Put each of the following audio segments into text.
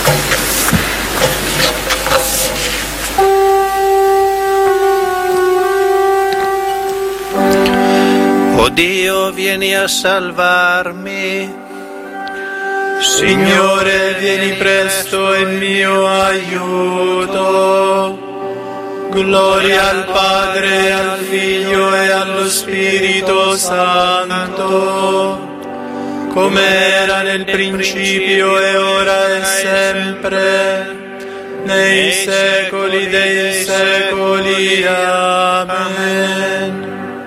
O Dio, vieni a salvarmi. Signore, vieni presto in mio aiuto. Gloria al Padre, al Figlio e allo Spirito Santo, come era nel principio e ora e sempre, nei secoli dei secoli. Amen.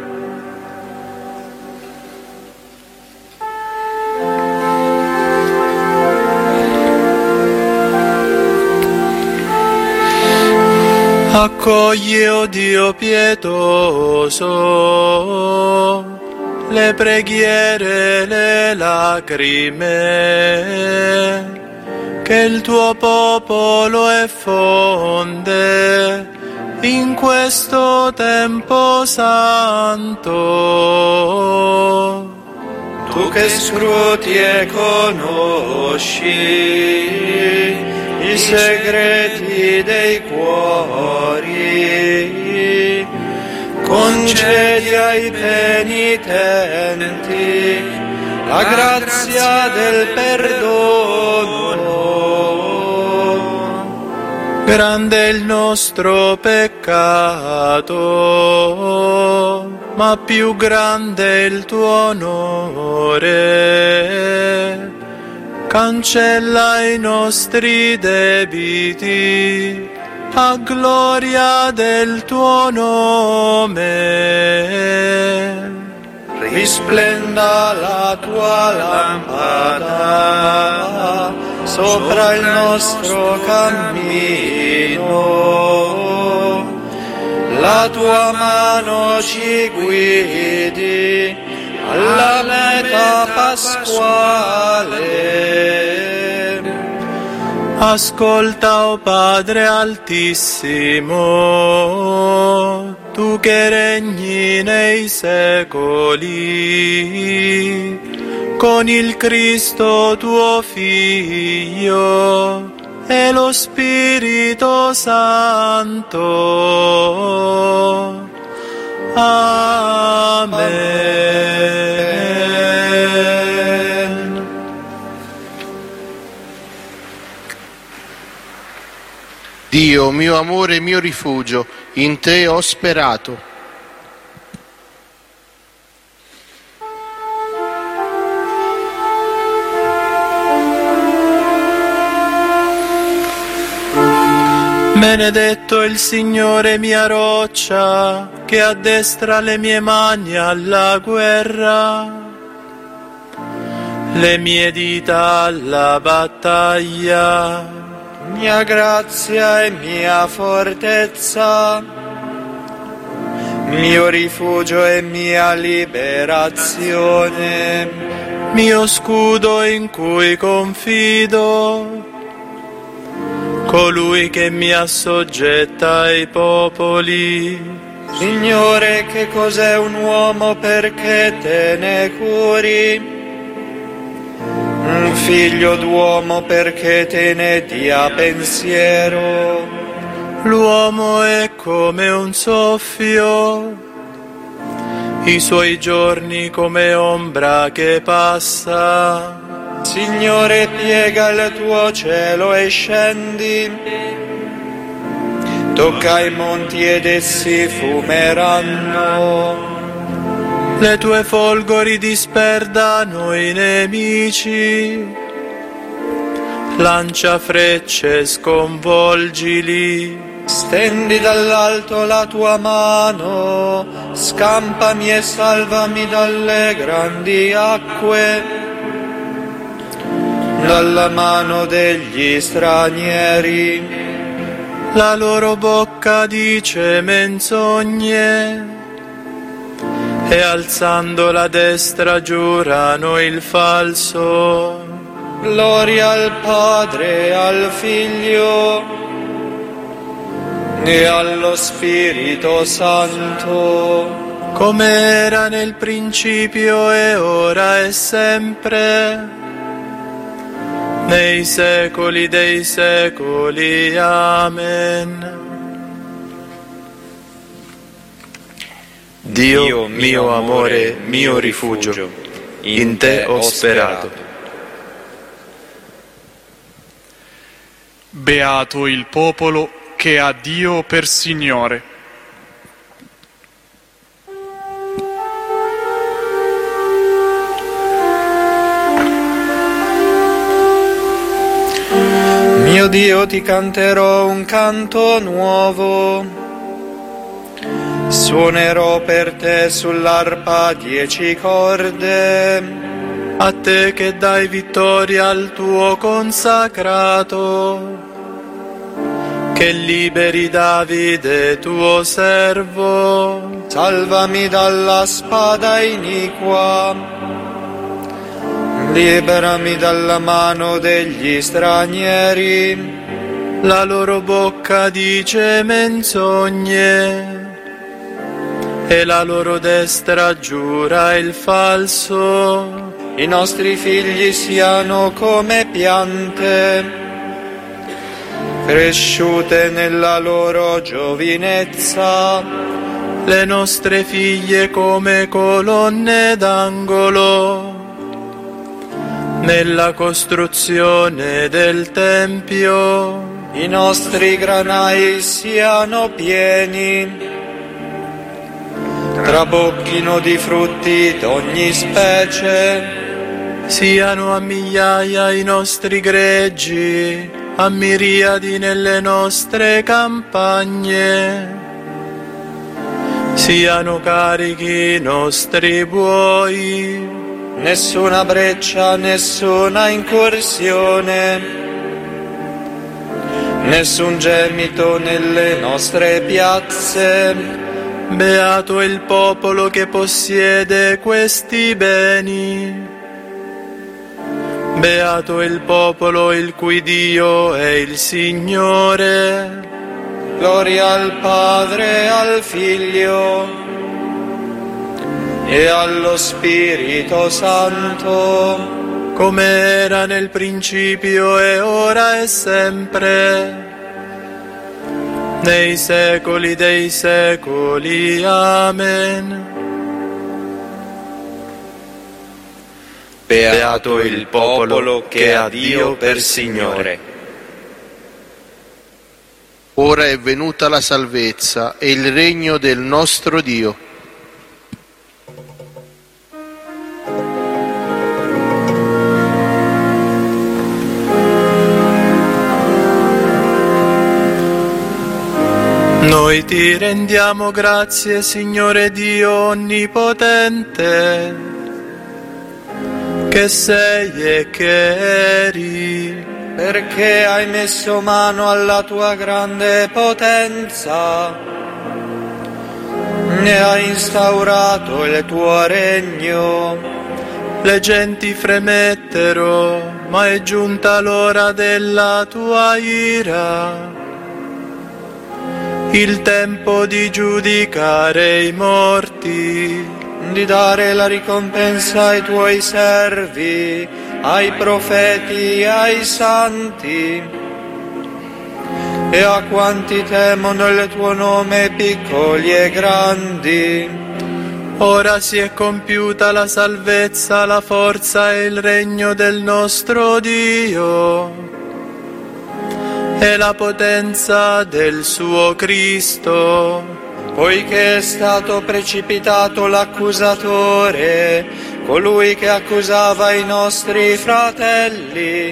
Accogli, o Dio pietoso, le preghiere, le lacrime, che il tuo popolo effonde in questo tempo santo. Tu che scruti e conosci i segreti dei cuori, concedi ai penitenti la grazia del perdono. Grande è il nostro peccato, ma più grande è il tuo onore. Cancella i nostri debiti a gloria del tuo nome. Risplenda la tua lampada sopra il nostro cammino, la tua mano ci guidi alla meta pasquale. Ascolta, o Padre Altissimo, tu che regni nei secoli, con il Cristo tuo Figlio e lo Spirito Santo. Amen. Dio, mio amore e mio rifugio, in te ho sperato. Benedetto il Signore mia roccia, che addestra le mie mani alla guerra, le mie dita alla battaglia. Mia grazia e mia fortezza, mio rifugio e mia liberazione, mio scudo in cui confido, colui che mi assoggetta ai popoli. Signore, che cos'è un uomo perché te ne curi? Un figlio d'uomo perché te ne dia pensiero. L'uomo è come un soffio, i suoi giorni come ombra che passa. Signore, piega il tuo cielo e scendi, tocca i monti ed essi fumeranno. Le tue folgori disperdano i nemici, lancia frecce, sconvolgili. Stendi dall'alto la tua mano, scampami e salvami dalle grandi acque, dalla mano degli stranieri. La loro bocca dice menzogne, e alzando la destra giurano il falso. Gloria al Padre, al Figlio e allo Spirito Santo, come era nel principio e ora e sempre, nei secoli dei secoli. Amen. Dio mio amore, mio rifugio, in te ho sperato. Beato il popolo che ha Dio per Signore. Mio Dio, ti canterò un canto nuovo. Suonerò per te sull'arpa 10 corde. A te che dai vittoria al tuo consacrato, che liberi Davide tuo servo. Salvami dalla spada iniqua, liberami dalla mano degli stranieri. La loro bocca dice menzogne e la loro destra giura il falso. I nostri figli siano come piante, cresciute nella loro giovinezza. Le nostre figlie come colonne d'angolo nella costruzione del Tempio. I nostri granai siano pieni, trabocchino di frutti d'ogni specie. Siano a migliaia i nostri greggi, a miriadi nelle nostre campagne. Siano carichi i nostri buoi. Nessuna breccia, nessuna incursione, nessun gemito nelle nostre piazze. Beato il popolo che possiede questi beni. Beato il popolo il cui Dio è il Signore. Gloria al Padre, al Figlio e allo Spirito Santo, come era nel principio e ora e sempre, nei secoli dei secoli. Amen. Beato il popolo che ha Dio per Signore. Ora è venuta la salvezza e il regno del nostro Dio. Noi ti rendiamo grazie, Signore Dio onnipotente, che sei e che eri, perché hai messo mano alla tua grande potenza e hai instaurato il tuo regno. Le genti fremettero, ma è giunta l'ora della tua ira, il tempo di giudicare i morti, di dare la ricompensa ai tuoi servi, ai profeti e ai santi, e a quanti temono il tuo nome, piccoli e grandi. Ora si è compiuta la salvezza, la forza e il regno del nostro Dio e la potenza del suo Cristo. Poiché è stato precipitato l'accusatore, colui che accusava i nostri fratelli,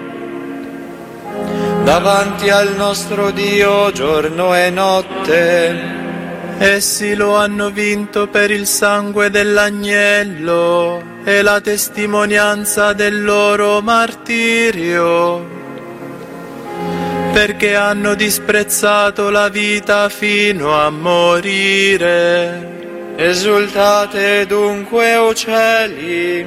davanti al nostro Dio giorno e notte. Essi lo hanno vinto per il sangue dell'agnello e la testimonianza del loro martirio, perché hanno disprezzato la vita fino a morire. Esultate dunque, o cieli,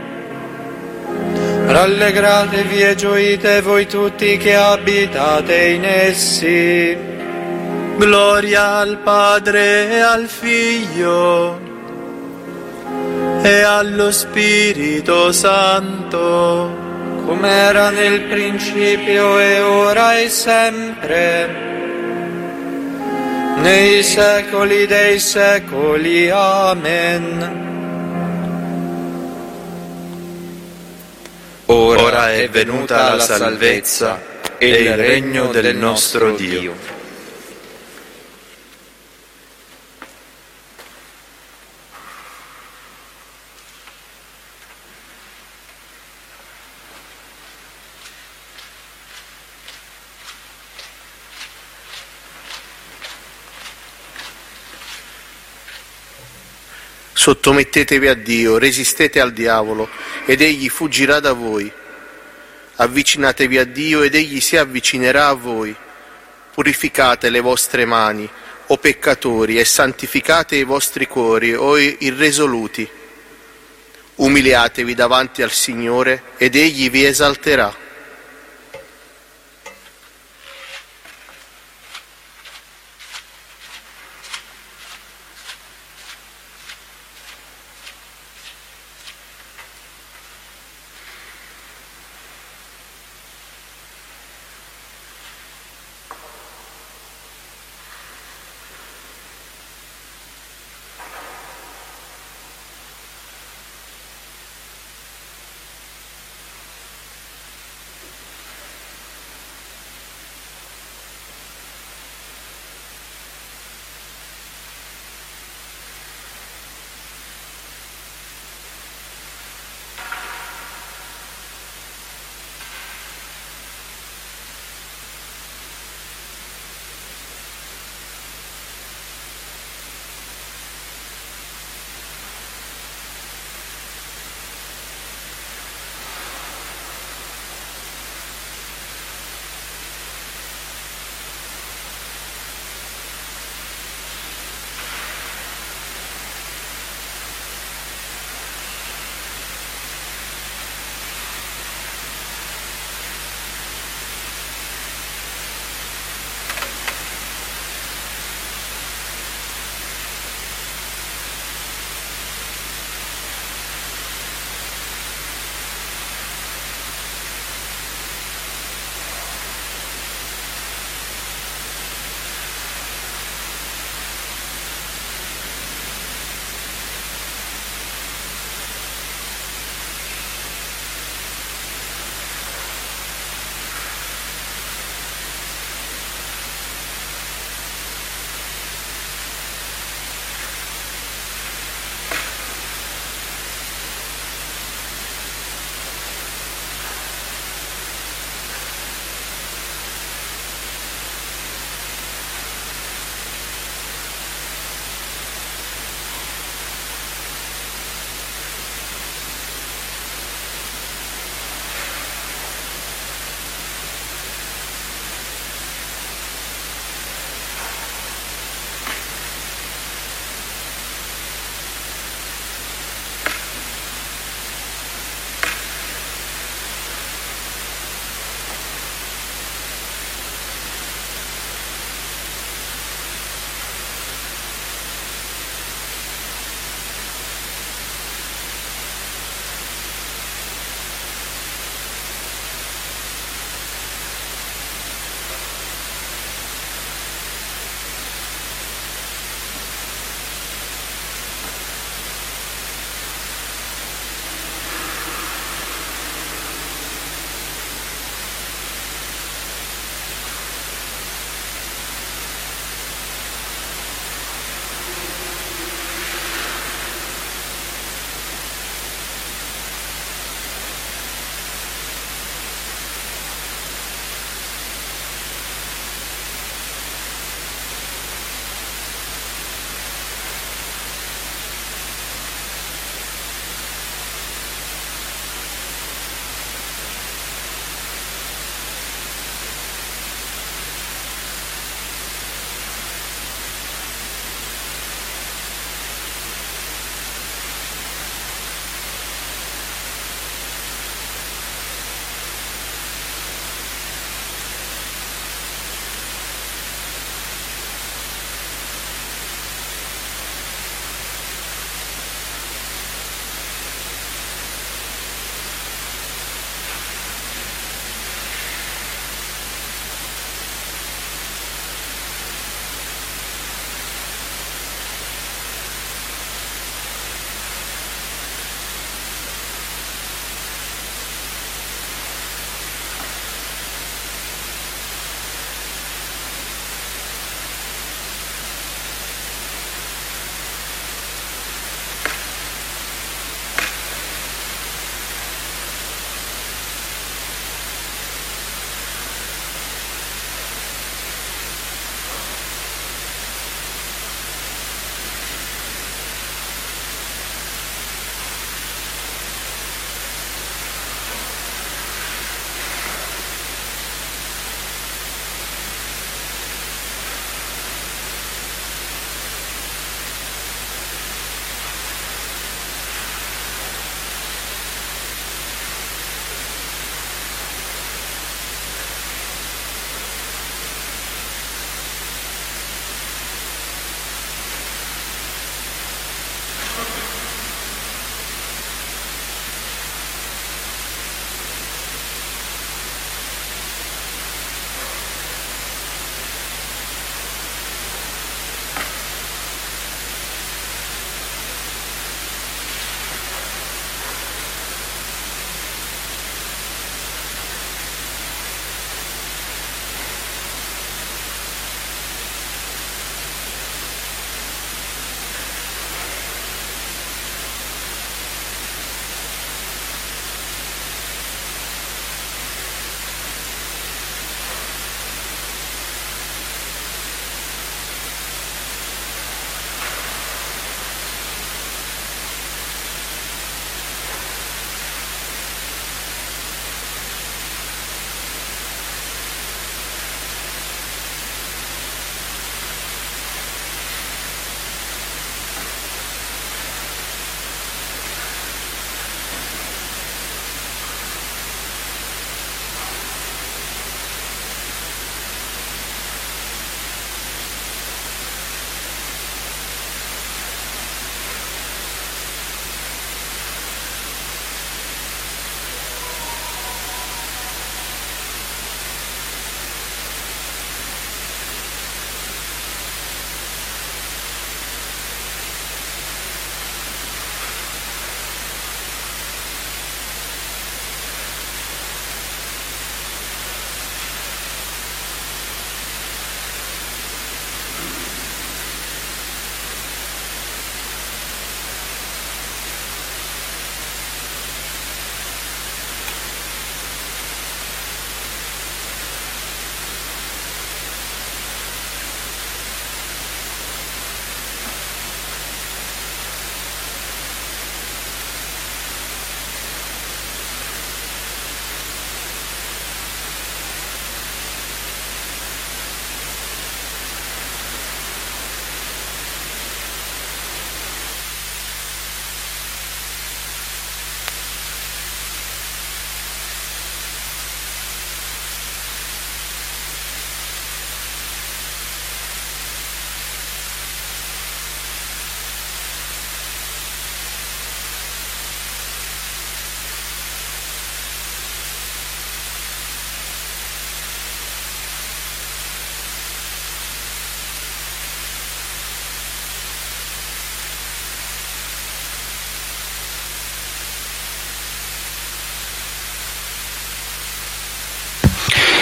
rallegratevi e gioite voi tutti che abitate in essi. Gloria al Padre e al Figlio e allo Spirito Santo, come era nel principio e ora e sempre, nei secoli dei secoli. Amen. Ora è venuta la salvezza e il regno del nostro Dio. Sottomettetevi a Dio, resistete al diavolo, ed egli fuggirà da voi. Avvicinatevi a Dio, ed egli si avvicinerà a voi. Purificate le vostre mani, o peccatori, e santificate i vostri cuori, o irresoluti. Umiliatevi davanti al Signore, ed egli vi esalterà.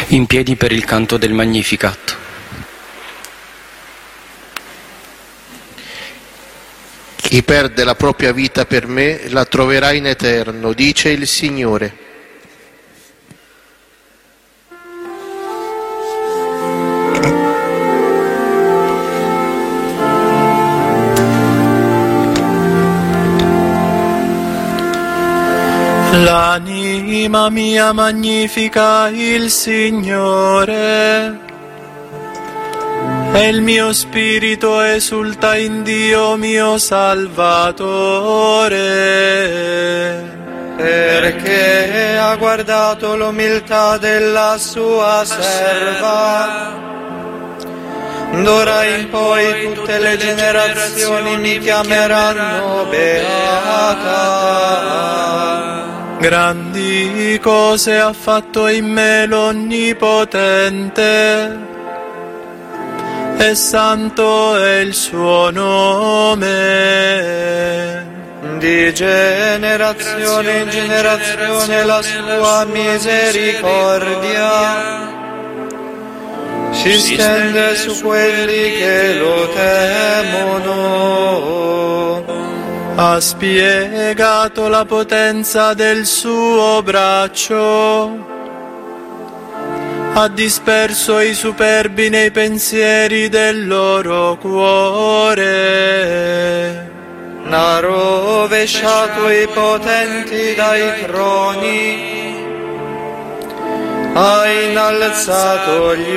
In piedi per il canto del Magnificat. Chi perde la propria vita per me la troverà in eterno, dice il Signore. L'anima mia magnifica il Signore, e il mio spirito esulta in Dio mio Salvatore, perché ha guardato l'umiltà della sua serva. D'ora in poi tutte le generazioni mi chiameranno beata. Grandi cose ha fatto in me l'Onnipotente, e santo è il suo nome. Di generazione in generazione la sua misericordia si stende su quelli che lo temono. Ha spiegato la potenza del suo braccio, ha disperso i superbi nei pensieri del loro cuore. Ha rovesciato i potenti dai troni, ha innalzato gli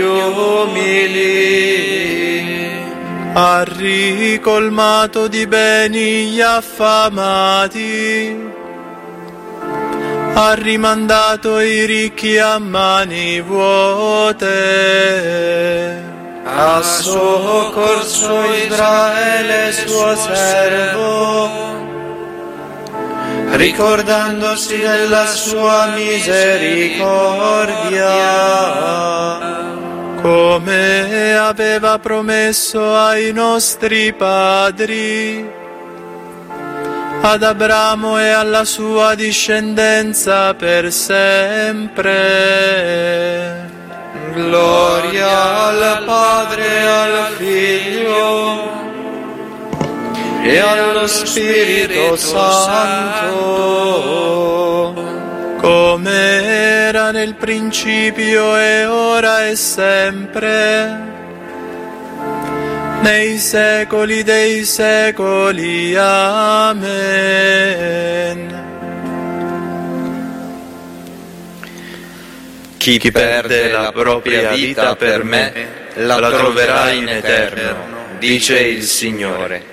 umili, ha ricolmato di beni gli affamati, ha rimandato i ricchi a mani vuote. ha soccorso Israele suo servo, ricordandosi della sua misericordia, come aveva promesso ai nostri padri, ad Abramo e alla sua discendenza per sempre. Gloria al Padre e al Figlio e allo Spirito Santo, come era nel principio e ora e sempre, nei secoli dei secoli. Amen. Chi perde la propria vita per me la troverà in eterno, dice il Signore.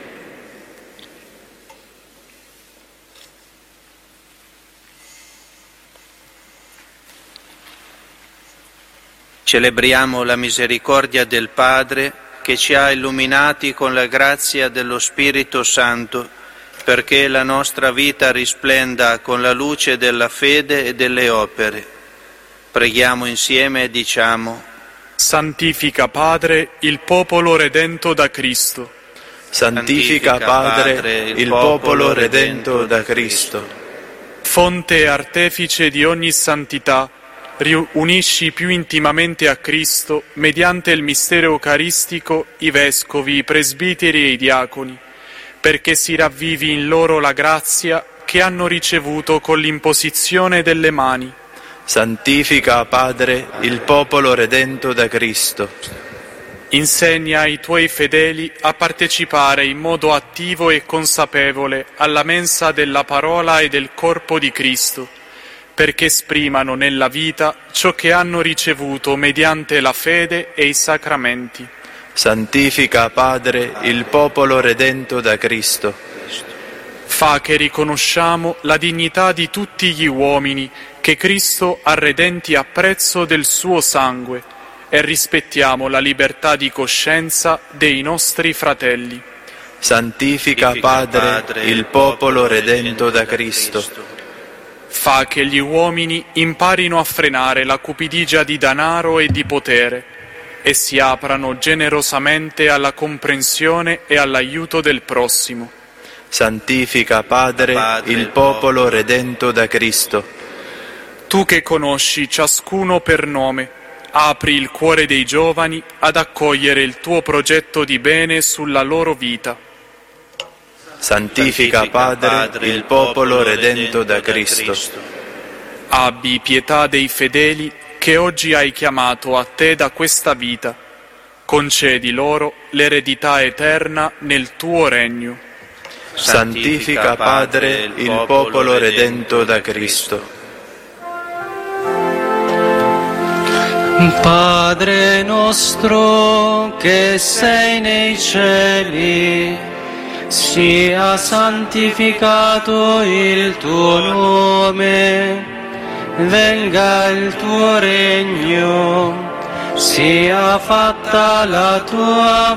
Celebriamo la misericordia del Padre che ci ha illuminati con la grazia dello Spirito Santo, perché la nostra vita risplenda con la luce della fede e delle opere. Preghiamo insieme e diciamo: Santifica, Padre, il popolo redento da Cristo. Santifica, Padre, il popolo redento da Cristo. Fonte e artefice di ogni santità, riunisci più intimamente a Cristo, mediante il mistero eucaristico, i vescovi, i presbiteri e i diaconi, perché si ravvivi in loro la grazia che hanno ricevuto con l'imposizione delle mani. Santifica, Padre, il popolo redento da Cristo. Insegna ai tuoi fedeli a partecipare in modo attivo e consapevole alla mensa della parola e del corpo di Cristo, perché esprimano nella vita ciò che hanno ricevuto mediante la fede e i sacramenti. Santifica, Padre, il popolo redento da Cristo. Fa che riconosciamo la dignità di tutti gli uomini che Cristo ha redenti a prezzo del suo sangue e rispettiamo la libertà di coscienza dei nostri fratelli. Santifica, Padre, il popolo redento da Cristo. Fa che gli uomini imparino a frenare la cupidigia di danaro e di potere e si aprano generosamente alla comprensione e all'aiuto del prossimo. Santifica, Padre, il popolo redento da Cristo. Tu che conosci ciascuno per nome, apri il cuore dei giovani ad accogliere il tuo progetto di bene sulla loro vita. Santifica, Padre, il popolo redento da Cristo. Abbi pietà dei fedeli che oggi hai chiamato a te da questa vita. Concedi loro l'eredità eterna nel tuo regno. Santifica, Padre, il popolo redento da Cristo. Padre nostro che sei nei cieli, sia santificato il tuo nome, venga il tuo regno, sia fatta la tua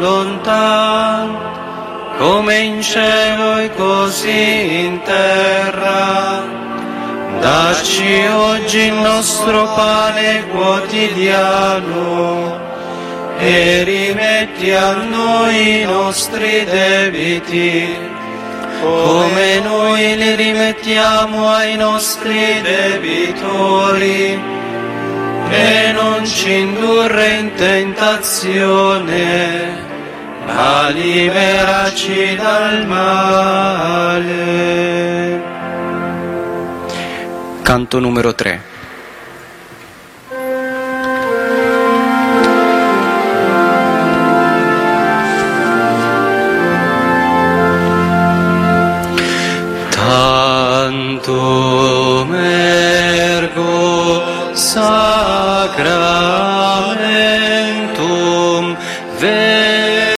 volontà, come in cielo e così in terra. Dacci oggi il nostro pane quotidiano e rimetti a noi i nostri debiti, come noi li rimettiamo ai nostri debitori, e non ci indurre in tentazione, ma liberaci dal male. Canto numero 3. Tantum ergo sacramentum